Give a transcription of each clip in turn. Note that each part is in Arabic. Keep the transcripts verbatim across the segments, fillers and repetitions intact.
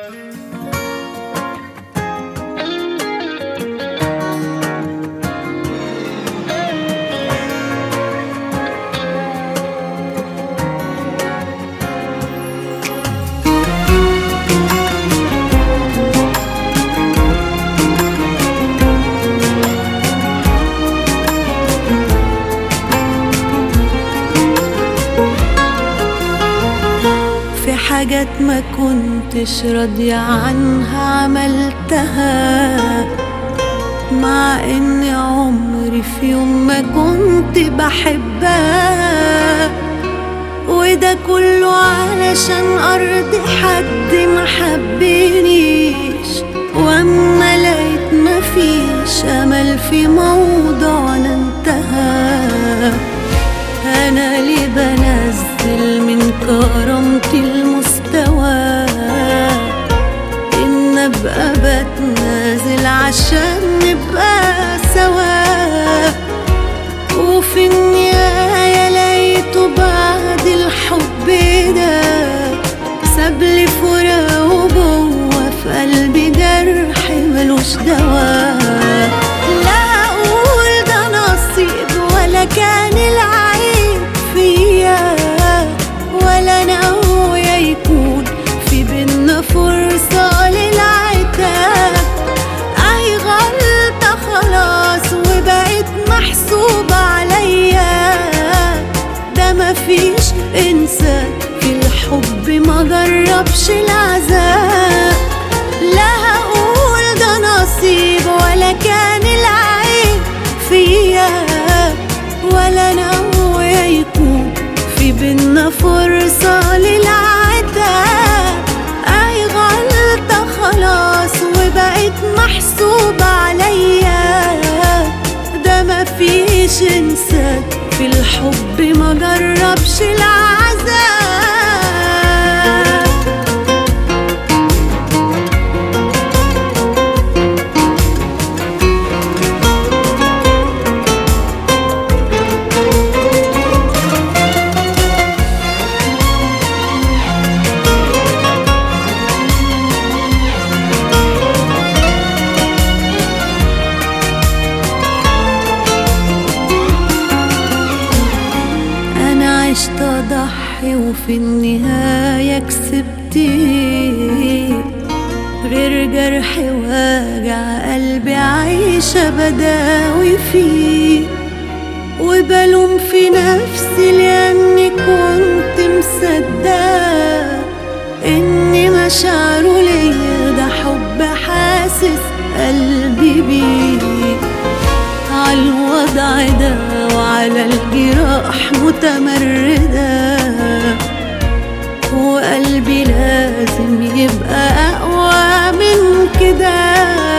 حاجات ما كنتش راضية عنها عملتها، مع اني عمري في يوم ما كنت بحبها، وده كله علشان ارضي حد ما حبنيش. واما لقيت مفيش امل في موضوعنا انتهى، أنا ليه بنزل من كرامتي المستوى إن أبقى بتنازل عشان نبقى سوا؟ وفي النهاية لقيته بعد الحب ده سابلي فراق وجوه في قلبي جرح ملوش دوا. لا أقول ده نصيب ولا كان العيب فيا، ولا ناوية يكون في بينا فرصة للعتاب. أي غلطة خلاص وبقيت محسوبة عليا، ده مفيش إنسان في الحب ما جربش العذاب. لا هقول ده نصيب ولا كان العيب فيا، ولا ناوية يكون في بينا فرصة للعتاب. أي غلطة خلاص وبقيت محسوبة عليا، ده مفيش إنسان في الحب ما جربش العذاب. عشت أضحي وفي النهاية كسبت، غير جرح واجع قلبي عايشة بداوي فيه. وبلوم في نفسي لأني كنت مصدقة إن مشاعره ليا ده حب حاسس قلبي بيه. عالوضع ده وعلى الجراح متمردة، وقلبي لازم يبقى أقوى من كده.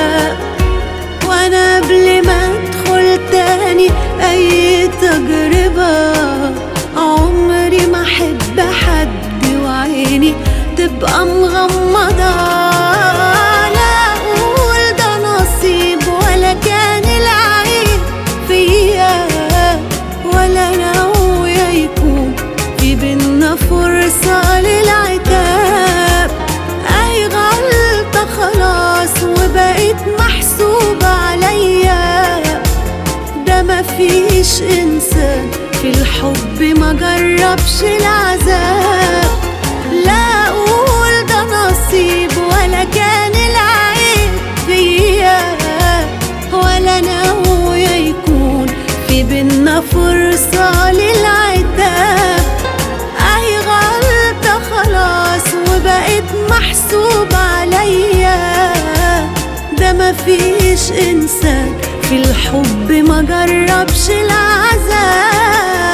وأنا قبل ما أدخل تاني أي تجربة عمري ما أحب حد وعيني تبقى مغمضة. لا أقول ده نصيب ولا كان العيب فيا، ولا ناوية يكون في بينا فرصة للعتاب. أي غلطة خلاص وبقيت محسوبة عليا، ده مفيش إنسان في الحب ما جربش العذاب. لا أقول ده نصيب ولا كان العيب فيا، ولا ناوية يكون في بينا فرصة للعتاب. أي غلطة خلاص وبقيت محسوبة عليا، ده مفيش إنسان في الحب ما جربش العذاب.